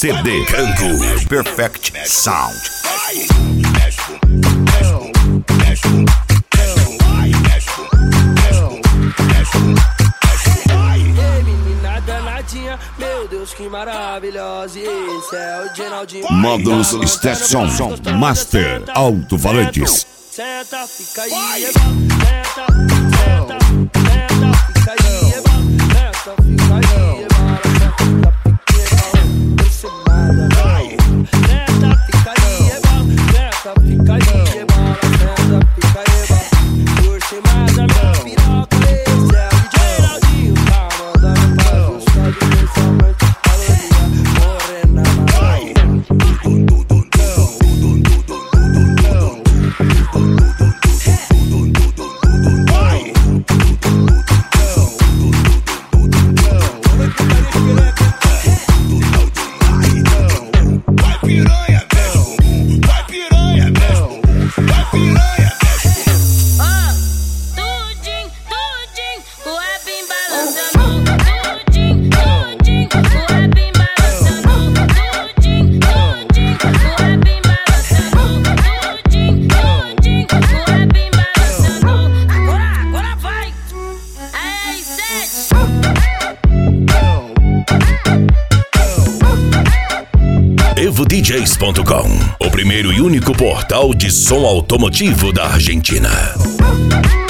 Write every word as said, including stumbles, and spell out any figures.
C D Kangoo Perfect Sound. Meu Deus, que maravilhosa. Esse é o Geraldinho. Módulos Stetson Master Alto-Falantes. Senta, fica aí, senta, senta, senta, fica aí, senta, fica aí, senta, fica aí, senta, fica aí, senta, fica aí, por cima da minha piroca. Esse é o Geraldinho, tá mandando pra buscar de pensamento, caloria, morena na Evo D Js ponto com, o primeiro e único portal de som automotivo da Argentina.